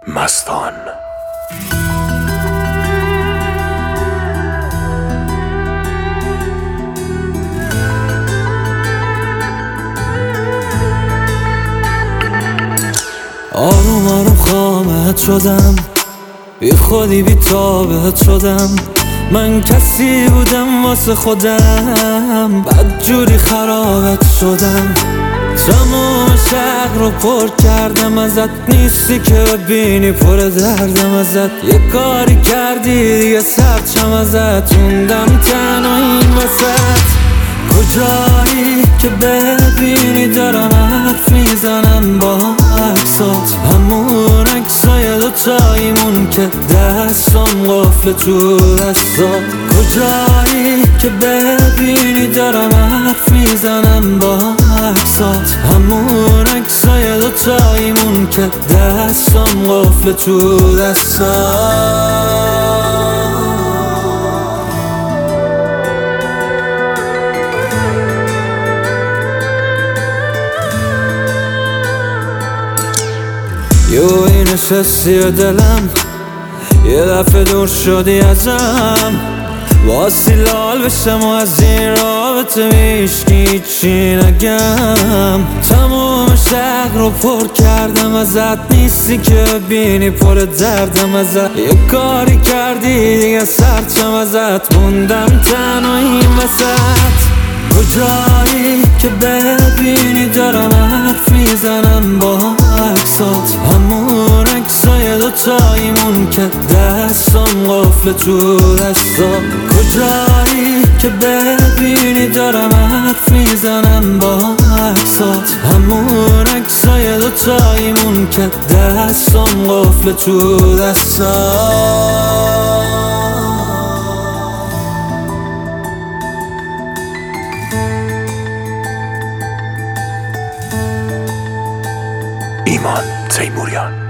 مستان. آروم آروم خامت شدم، بی خودی بی تابت شدم. من کسی بودم واسه خودم، بدجوری خرابت شدم. تمام شهر رو پر کردم ازت، نیستی که ببینی پر دردم ازت. یه کاری کردی دیگه سرچم ازت، موندم تنها این وسط. کجایی که ببینی دارم حرف میزنم با عکسات، همون عکسای دوتاییمون که دستم قفل تو دستات. کجایی که ببینی دارم حرف میزنم با عکسات، همون عکسای دوتاییمون که دستم قفل تو دستات. یوی نشستی و دلم یه دفعه دور شدی ازم، واسی لال بشم و از این رابطه میشکی چی نگم. تمام شهر رو پر کردم ازت، نیستی که ببینی پر دردم ازت. یه کاری کردی دیگه سرچم ازت، موندم تنها این وسط. کجایی که ببینی دارم حرف میزنم با عکسات، همون عکسای دوتاییمون که دستم قفل تو دستات. کجایی که ببینی دارم حرف میزنم با عکسات، همون عکسای دوتاییمون که دستم قفل تو دستات. ایمان تیموریان.